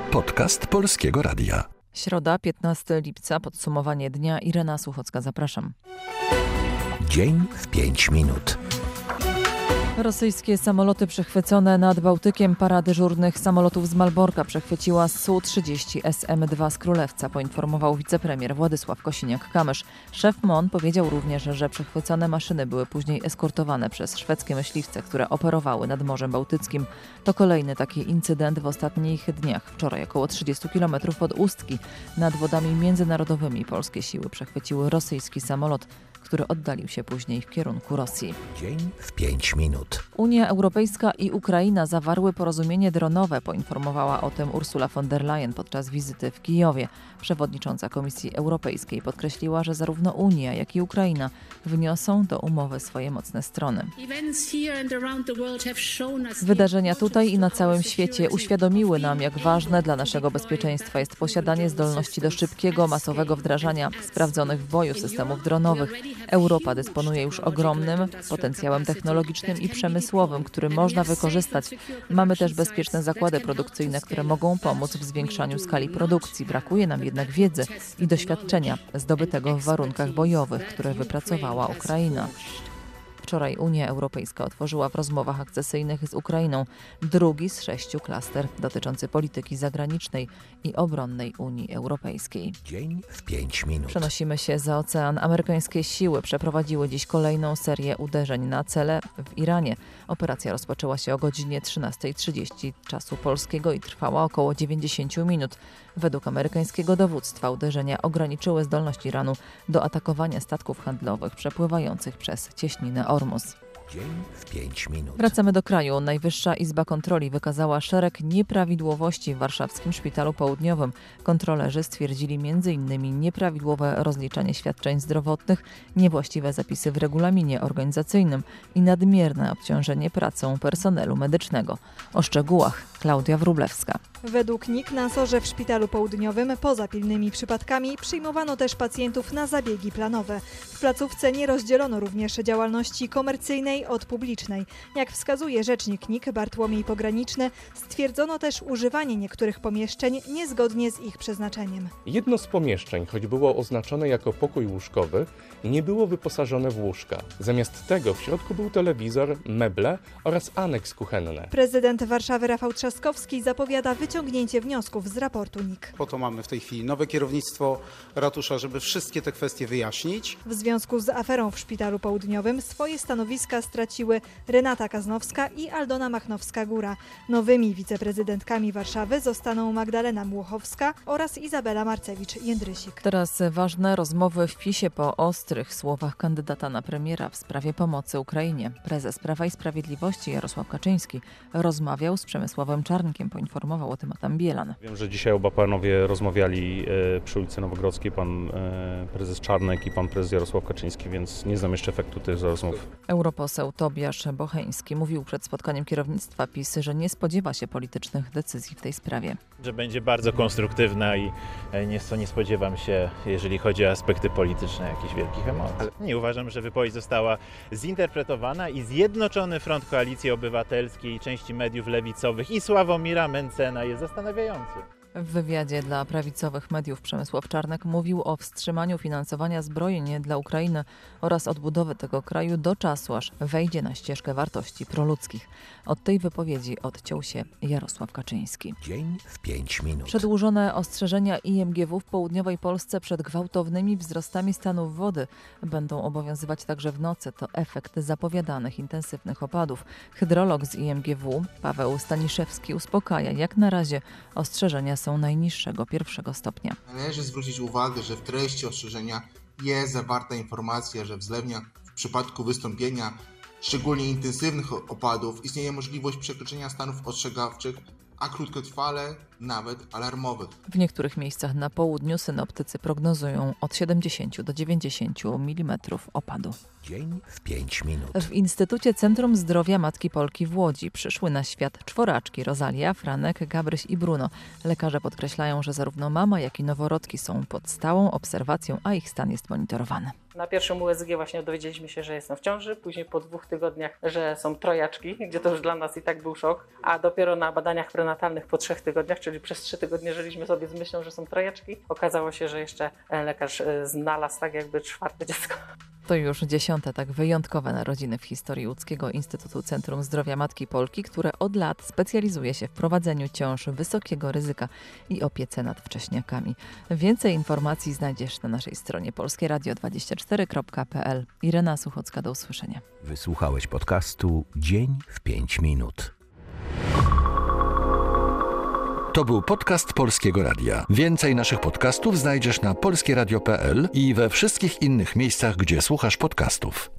Podcast Polskiego Radia. Środa, 15 lipca, podsumowanie dnia. Irena Suchocka, zapraszam. Dzień w 5 minut. Rosyjskie samoloty przechwycone nad Bałtykiem. Para dyżurnych samolotów z Malborka przechwyciła Su-30 SM-2 z Królewca, poinformował wicepremier Władysław Kosiniak-Kamysz. Szef MON powiedział również, że przechwycone maszyny były później eskortowane przez szwedzkie myśliwce, które operowały nad Morzem Bałtyckim. To kolejny taki incydent w ostatnich dniach. Wczoraj około 30 km od Ustki nad wodami międzynarodowymi polskie siły przechwyciły rosyjski samolot, który oddalił się później w kierunku Rosji. Dzień w 5 minut. Unia Europejska i Ukraina zawarły porozumienie dronowe, poinformowała o tym Ursula von der Leyen podczas wizyty w Kijowie. Przewodnicząca Komisji Europejskiej podkreśliła, że zarówno Unia, jak i Ukraina wniosą do umowy swoje mocne strony. Wydarzenia tutaj i na całym świecie uświadomiły nam, jak ważne dla naszego bezpieczeństwa jest posiadanie zdolności do szybkiego, masowego wdrażania sprawdzonych w boju systemów dronowych. Europa dysponuje już ogromnym potencjałem technologicznym i przemysłowym, który można wykorzystać. Mamy też bezpieczne zakłady produkcyjne, które mogą pomóc w zwiększaniu skali produkcji. Brakuje nam jednak wiedzy i doświadczenia zdobytego w warunkach bojowych, które wypracowała Ukraina. Wczoraj Unia Europejska otworzyła w rozmowach akcesyjnych z Ukrainą drugi z 6 klaster dotyczący polityki zagranicznej i obronnej Unii Europejskiej. Dzień w 5 minut. Przenosimy się za ocean. Amerykańskie siły przeprowadziły dziś kolejną serię uderzeń na cele w Iranie. Operacja rozpoczęła się o godzinie 13:30 czasu polskiego i trwała około 90 minut. Według amerykańskiego dowództwa uderzenia ograniczyły zdolność Iranu do atakowania statków handlowych przepływających przez cieśninę Ormus. Dzień w 5 minut. Wracamy do kraju. Najwyższa Izba Kontroli wykazała szereg nieprawidłowości w warszawskim Szpitalu Południowym. Kontrolerzy stwierdzili m.in. nieprawidłowe rozliczanie świadczeń zdrowotnych, niewłaściwe zapisy w regulaminie organizacyjnym i nadmierne obciążenie pracą personelu medycznego. O szczegółach Klaudia Wróblewska. Według NIK na SOR-ze w Szpitalu Południowym poza pilnymi przypadkami przyjmowano też pacjentów na zabiegi planowe. W placówce nie rozdzielono również działalności komercyjnej od publicznej. Jak wskazuje rzecznik NIK Bartłomiej Pograniczny, stwierdzono też używanie niektórych pomieszczeń niezgodnie z ich przeznaczeniem. Jedno z pomieszczeń, choć było oznaczone jako pokój łóżkowy, nie było wyposażone w łóżka. Zamiast tego w środku był telewizor, meble oraz aneks kuchenny. Prezydent Warszawy Rafał Trzaskowski zapowiada wyciągnięcie wniosków z raportu NIK. Po to mamy w tej chwili nowe kierownictwo ratusza, żeby wszystkie te kwestie wyjaśnić. W związku z aferą w Szpitalu Południowym swoje stanowiska straciły Renata Kaznowska i Aldona Machnowska-Góra. Nowymi wiceprezydentkami Warszawy zostaną Magdalena Młochowska oraz Izabela Marcewicz-Jędrysik. Teraz ważne rozmowy w PiS-ie po ostrych słowach kandydata na premiera w sprawie pomocy Ukrainie. Prezes Prawa i Sprawiedliwości Jarosław Kaczyński rozmawiał z Przemysławem Czarnkiem, poinformował o tym Adam Bielan. Wiem, że dzisiaj oba panowie rozmawiali przy ulicy Nowogrodzkiej, pan prezes Czarnek i pan prezes Jarosław Kaczyński, więc nie znam jeszcze efektu tych rozmów. Europoseł Tobiasz Bocheński mówił przed spotkaniem kierownictwa PiS, że nie spodziewa się politycznych decyzji w tej sprawie. Że będzie bardzo konstruktywna i nie spodziewam się, jeżeli chodzi o aspekty polityczne, jakichś wielkich emocji. Nie uważam, że wypowiedź została zinterpretowana i Zjednoczony Front Koalicji Obywatelskiej i części mediów lewicowych i Sławomira Mencena jest zastanawiający. W wywiadzie dla prawicowych mediów Przemysław Czarnek mówił o wstrzymaniu finansowania zbrojeń dla Ukrainy oraz odbudowy tego kraju do czasu, aż wejdzie na ścieżkę wartości proludzkich. Od tej wypowiedzi odciął się Jarosław Kaczyński. Dzień w 5 minut. Przedłużone ostrzeżenia IMGW w południowej Polsce przed gwałtownymi wzrostami stanów wody będą obowiązywać także w nocy. To efekt zapowiadanych intensywnych opadów. Hydrolog z IMGW Paweł Staniszewski uspokaja, jak na razie ostrzeżenia są najniższego 1 stopnia. Należy zwrócić uwagę, że w treści ostrzeżenia jest zawarta informacja, że w zlewniach w przypadku wystąpienia szczególnie intensywnych opadów istnieje możliwość przekroczenia stanów ostrzegawczych, a krótkotrwale nawet alarmowych. W niektórych miejscach na południu synoptycy prognozują od 70 do 90 mm opadu. Dzień w 5 minut. W Instytucie Centrum Zdrowia Matki Polki w Łodzi przyszły na świat czworaczki: Rosalia, Franek, Gabryś i Bruno. Lekarze podkreślają, że zarówno mama, jak i noworodki są pod stałą obserwacją, a ich stan jest monitorowany. Na pierwszym USG właśnie dowiedzieliśmy się, że jestem w ciąży, później po 2 tygodniach, że są trojaczki, gdzie to już dla nas i tak był szok, a dopiero na badaniach prenatalnych po 3 tygodniach, czyli przez 3 tygodnie żyliśmy sobie z myślą, że są trojaczki, okazało się, że jeszcze lekarz znalazł tak jakby 4. dziecko. To już 10. tak wyjątkowe narodziny w historii Łódzkiego Instytutu Centrum Zdrowia Matki Polki, które od lat specjalizuje się w prowadzeniu ciąż wysokiego ryzyka i opiece nad wcześniakami. Więcej informacji znajdziesz na naszej stronie polskieradio24.pl. Irena Suchocka, do usłyszenia. Wysłuchałeś podcastu Dzień w 5 minut. To był podcast Polskiego Radia. Więcej naszych podcastów znajdziesz na polskieradio.pl i we wszystkich innych miejscach, gdzie słuchasz podcastów.